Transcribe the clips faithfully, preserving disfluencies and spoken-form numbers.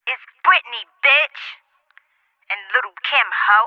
It's Britney, bitch. And Little Kim, ho.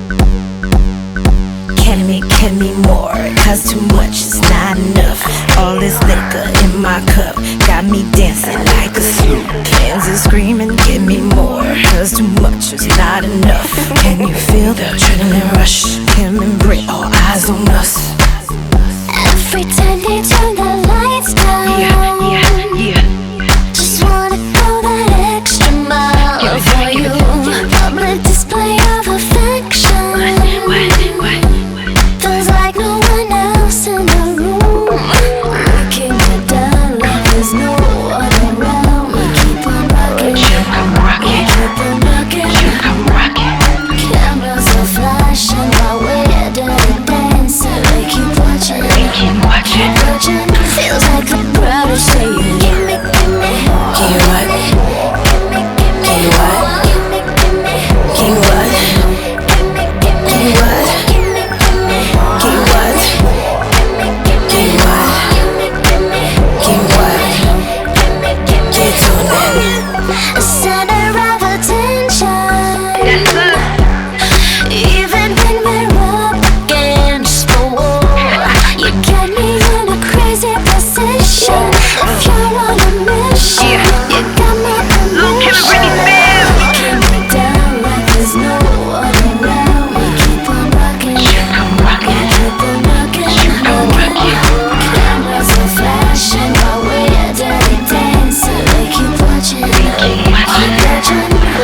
Can me, can me more, cause too much is not enough. All this liquor in my cup got me dancing like a sloop. Cans are screaming, give me more, cause too much is not enough. Can you feel the adrenaline rush? Kim and Brit, all eyes on us. Every time they turn the lights down, Yeah, yeah, yeah. just wanna go that extra mile Give it to for me, give you. it to me. Public display of affection. What, what? Feels like no one else in the room. We can get down like there's no one around. We keep on rocking, She'll come rocking, keep on rocking. she'll come rocking. Cameras are flashing while we're dirty dancing. They keep watching, They keep watching. watching. Feels like the crowd is saying, give me, give me. Give you what? Give you what? Give you what? Give you what? Give you what? Give you what? Give you what? Get to it. A center of attention. That's us. Even when we're up against the wall, you get me in a crazy position. If you're on a mission, you got my permission. We can get down like there's no one around. We keep on rocking, She'll come rocking. keep on rocking, She'll come rocking. Cameras are flashing while we're dirty dancing. They keep watching, Keep watching. watching.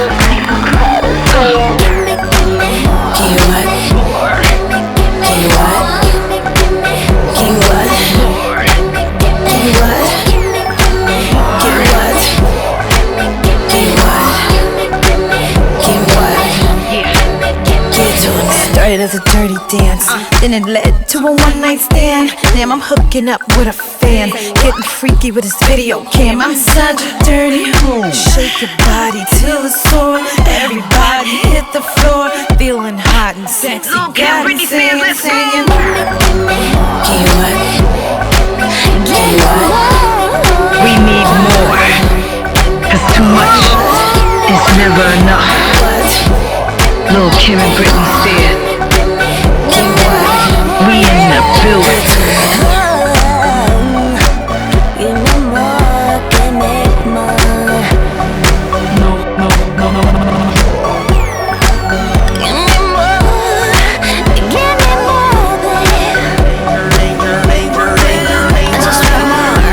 Give me, give me. Give you what? Give you what? Give you what? Give you what? Give you what? Give you what? Give you what? Get to it. Started as a dirty dance, then it led to a one night stand. Damn, I'm hooking up with a fan, getting freaky with his video cam. I'm such a dirty hoe. Shake your body till it's sore. Everybody hit the floor, feeling hot and sexy. Got it singing, singing. Give you what? Give you what? We need more, cause too much is never enough. Lil' Kim and Britney said, we in the building. Give me more, give me more. No, no, no, no, no, no. Give me more, give me more, baby. I just want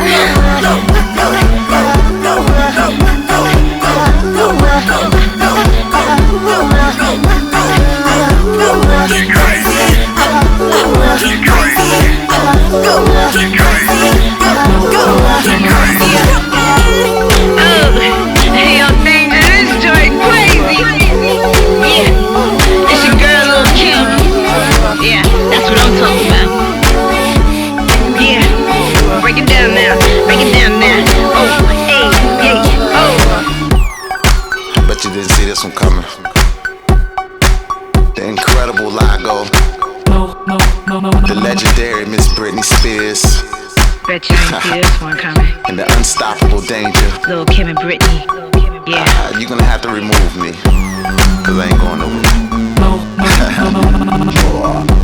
Bet you didn't see this one coming. The incredible Lago, the legendary Miss Britney Spears, Bet you didn't see this one coming. and the unstoppable Danger. Lil' Kim and Britney. Yeah. Uh, you're gonna have to remove me, cause I ain't going nowhere.